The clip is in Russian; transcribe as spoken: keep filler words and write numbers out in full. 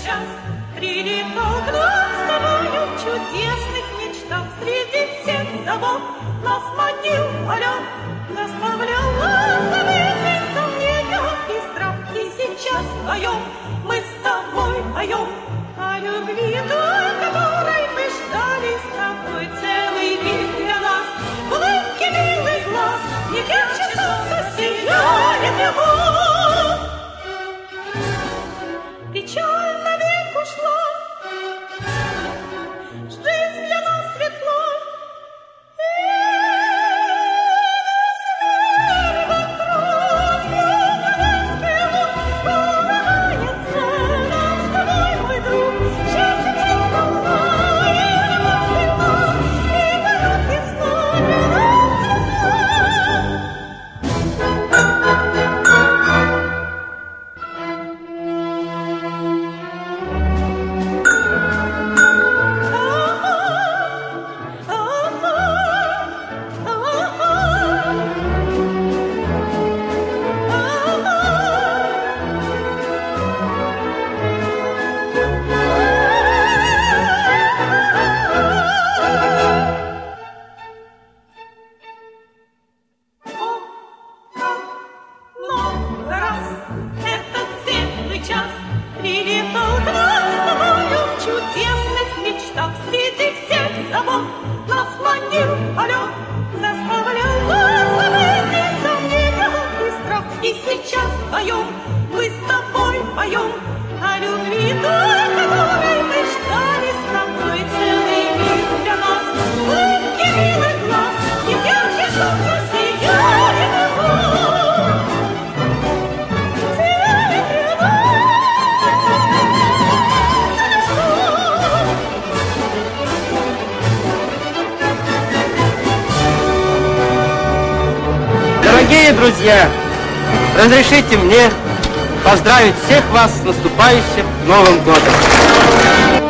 час прилетал к нам с тобою в чудесных мечтах. Среди всех забот нас манил полет, заставлял ласковый сомнения и страх. И сейчас вдвоем мы с тобой поем о любви той, которой мы ждали с тобой целый миг для нас. В улыбке милый глаз не ярче солнца сияет его. Печаль навек ушла, жизнь для нас светла, и весь мир вокруг словно раскрыл, улыбается нам с тобой, мой друг. Счастье ведь полна, и любовь сильна, и поет весна для нас весна. Дорогие друзья, разрешите мне поздравить всех вас с наступающим Новым годом!